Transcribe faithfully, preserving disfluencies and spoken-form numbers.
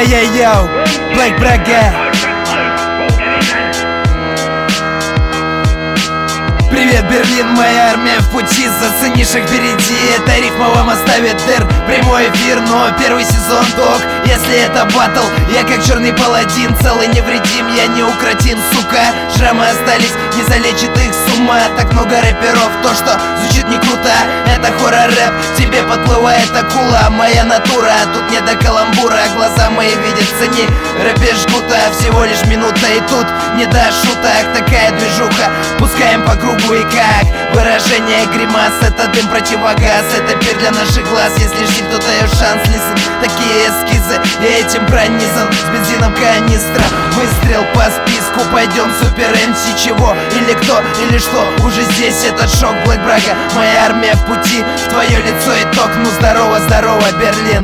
Йо-йо-йо, Black Braga. Привет, Берлин, моя армия в пути, заценишь их впереди. Эта рифма вам оставит дыр, прямой эфир, но первый сезон док. Если это баттл, я как черный паладин, целый невредим, я неукротим, сука. Шрамы остались, не залечит их с ума. Так много рэперов, то, что звучит не круто, это хоррор-рэп, тебе подплывает акула. Моя натура, тут не до каламбура, глаза мои видят, цени рэпе жгута. Всего лишь минута и тут не до шуток, такая движуха, пускаем по кругу. И как выражение гримас, это дым противогаз, это пир для наших глаз. Если жди, кто дает шанс, listen, такие эскизы, я этим пронизан, с бензином канистра. Выстрел по списку, пойдем супер эм си. Чего, или кто, или что, уже здесь этот шок. Black Braga, моя армия в пути, в твое лицо итог. Ну здорово, здорово, Берлин.